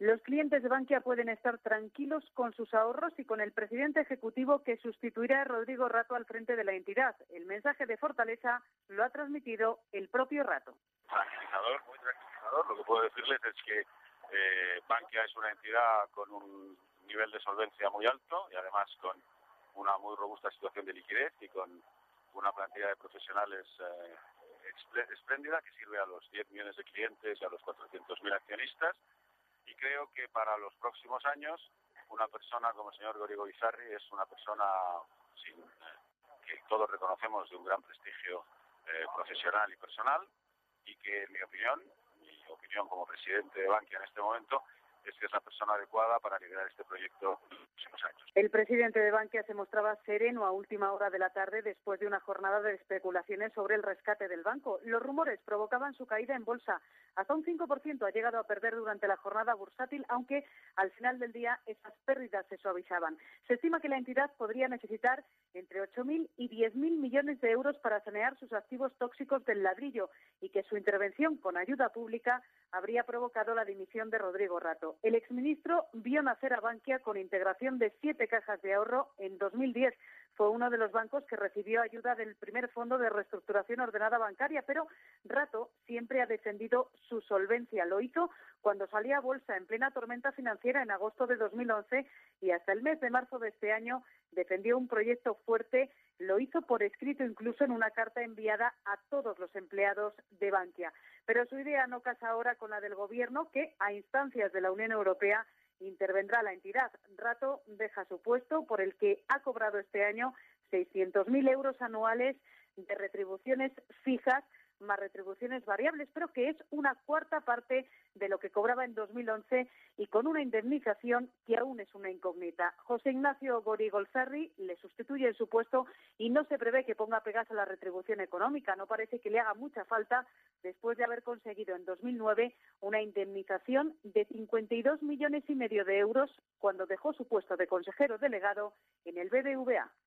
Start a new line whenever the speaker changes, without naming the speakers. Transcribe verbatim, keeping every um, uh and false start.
Los clientes de Bankia pueden estar tranquilos con sus ahorros y con el presidente ejecutivo que sustituirá a Rodrigo Rato al frente de la entidad. El mensaje de fortaleza lo ha transmitido el propio Rato.
Tranquilizador, muy tranquilizador. Lo que puedo decirles es que eh, Bankia es una entidad con un nivel de solvencia muy alto y además con una muy robusta situación de liquidez y con una plantilla de profesionales eh, espléndida que sirve a los diez millones de clientes y a los cuatrocientos mil accionistas. Y creo que para los próximos años una persona como el señor Gorigo Izarri es una persona sin, eh, que todos reconocemos de un gran prestigio eh, profesional y personal y que en mi opinión, mi opinión como presidente de Bankia en este momento, es que es la persona adecuada para liderar este proyecto en los próximos años.
El presidente de Bankia se mostraba sereno a última hora de la tarde después de una jornada de especulaciones sobre el rescate del banco. Los rumores provocaban su caída en bolsa. Hasta un cinco por ciento ha llegado a perder durante la jornada bursátil, aunque al final del día esas pérdidas se suavizaban. Se estima que la entidad podría necesitar entre ocho mil y diez mil millones de euros para sanear sus activos tóxicos del ladrillo y que su intervención con ayuda pública habría provocado la dimisión de Rodrigo Rato. El exministro vio nacer a Bankia con integración de siete cajas de ahorro en dos mil diez. Fue uno de los bancos que recibió ayuda del primer fondo de reestructuración ordenada bancaria, pero Rato siempre ha defendido su solvencia. Lo hizo cuando salía a bolsa en plena tormenta financiera en agosto de dos mil once y hasta el mes de marzo de este año defendió un proyecto fuerte. Lo hizo por escrito incluso en una carta enviada a todos los empleados de Bankia. Pero su idea no casa ahora con la del Gobierno, que a instancias de la Unión Europea intervendrá la entidad. Rato deja su puesto, por el que ha cobrado este año seiscientos mil euros anuales de retribuciones fijas más retribuciones variables, pero que es una cuarta parte de lo que cobraba en dos mil once y con una indemnización que aún es una incógnita. José Ignacio Gorigo Izarri le sustituye en su puesto y no se prevé que ponga pegas a la retribución económica. No parece que le haga mucha falta después de haber conseguido en dos mil nueve una indemnización de cincuenta y dos millones y medio de euros cuando dejó su puesto de consejero delegado en el B B V A.